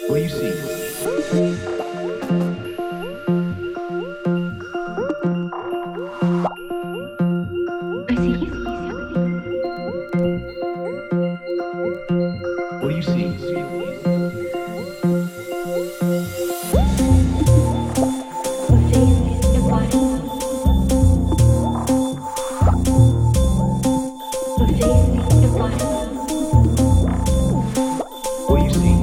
What do you see? I see you. What do you see? Your face, your body. Your face, your body. What do you see?